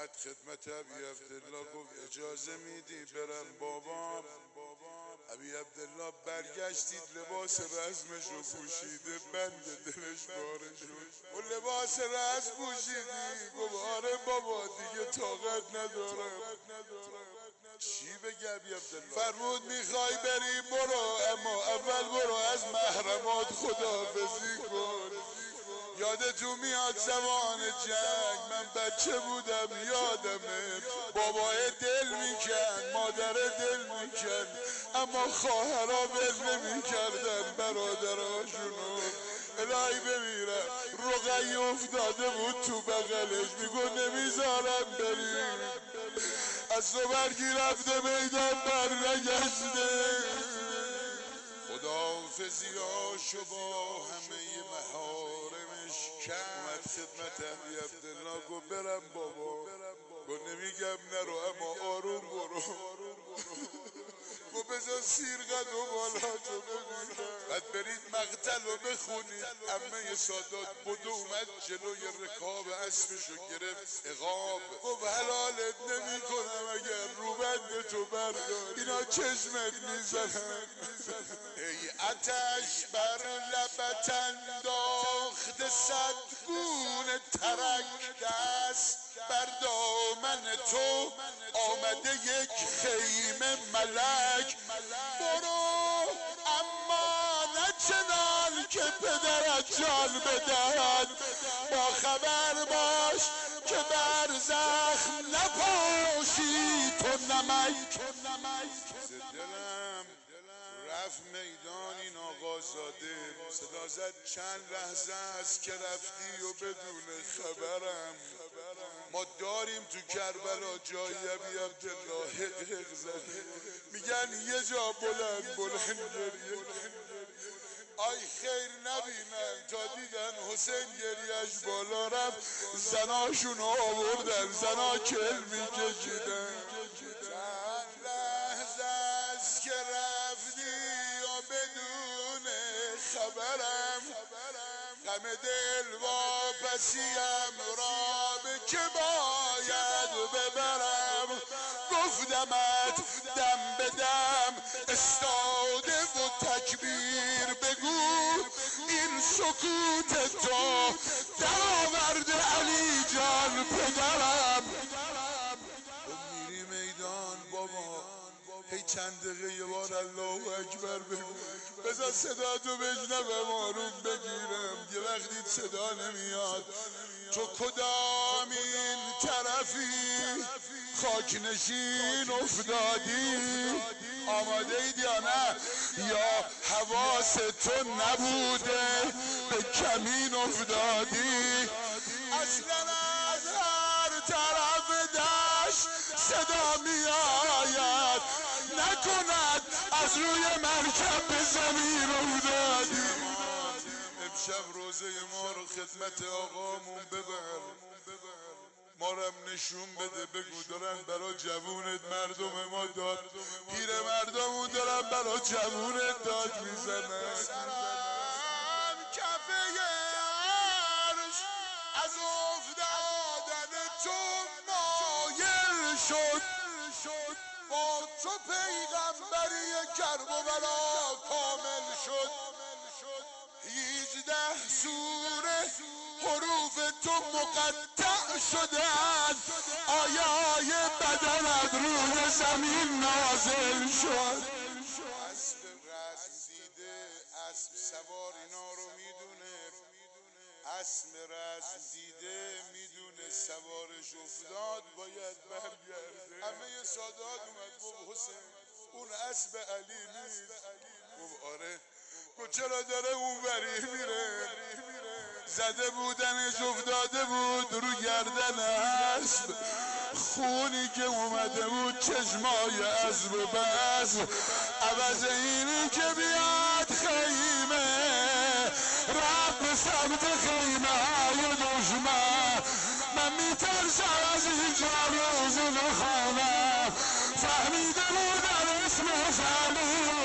اومد خدمت ابی عبدالله گفت اجازه میدی برم بابام. ابی عبدالله برگشتید لباس رزمشو پوشیده، بند دلش باره شد. و لباس رزم پوشیدی؟ گفت آره بابا دیگه طاقت ندارم. چی بگه ابی عبدالله؟ فرمود میخوای بری برو، اما اول برو از محرمات خداحافظی کن. یادتون میاد زمان جنگ من بچه بودم، یادمه بابای دل میکن، مادر دل میکن، اما خواهرها ول نمیکردن برادرهاشونو. الهی بمیرم رقیه افتاده بود تو بغلش، میگو نمیذارم بریم. از تو برگی رفته میدان بر نگشته. خداحافظیاشو با همه محارمش کرد. اومد خدمت ابی عبدالله گفت برم بابا. گفت نمیگم نرو اما آروم برو. گفت بذار سیر قد و بالا تو ببینم، بعد برید مقتل رو بخونید. عمه سادات بدو اومد جلوی رکاب اسبشو گرفت عقاب. گفت حلالت نمی کنم اگر روبند تو برداری، اینا چشمت میزنن. ای آتش بر لبت انداخته صد گونه ترک، دست بر دامن تو آمده یک خیمه ملک. برو اما نه چنان که پدرت جان بدهد، با خبر باش که بر زخم نپاشی تو نمک. دلم رفت میدان این آقازاده، صدا زد چند لحظه است که رفتی و بدون خبرم. ما داریم تو کربلا جایی ابی عبدالله حق حق زده، میگن یه جا بلند گریه. آی خیر نبینن تا دیدن حسین گریهش بالا رفت، زناشونو آوردن، زنا کل میکشیدن. چند لحظه است که رفتی و بدون خبرم، غم دل واپسیم را به که باید ببرم. گفتمت دم به دم استاده و تکبیر بگو، این سکوت تو درآورده علی جان پدرم. میری میدان بابا، هی چند دقیقه یه بار الله اکبر بگو، بذار صدا تو بشنوم آروم بگیرم. یه وقتی صدا نمیاد تو کدامین طرفی خاک نشین افتادی؟ آماده اید یا نه؟ یا حواس تو نبوده به کمین افتادی؟ اصلا از هر طرف دشت صدا می آید، نکند از روی مرکب به زمین افتادی. امشب روزه ما رو خدمت آقامون ببر، ما رم نشون بده، بگو دارن برا جوونت مردم ما داد، پیر مردمون دارن برا جوونت داد میزنن. سرم کفه عرش از افتادن تو مایل شد، با تو پیغمبری کرب و بلا کامل شد. 18 سوره حروف تو مقطع شدن، آیای بدنت روی زمین نازل شد. اسب رزم دیده اسب سوار اینا رو میدونه، اسب رزم دیده میدونه سوارش افتاد باید برگرده. همه سادات اومد گفت حسین اون اسب علی نیست؟ گفت آره. گفت چرا داره اون وری میره؟ زده بودنش افتاده بود رو گردن اسب، خونی که اومده بود چشمای اسب و به اسب، عوض اینی که بیاد خیمه رفت به سمت خیمه های دشمن. من میترسم از اینجا روز بخوانم، فهمیده بودن اسم زمین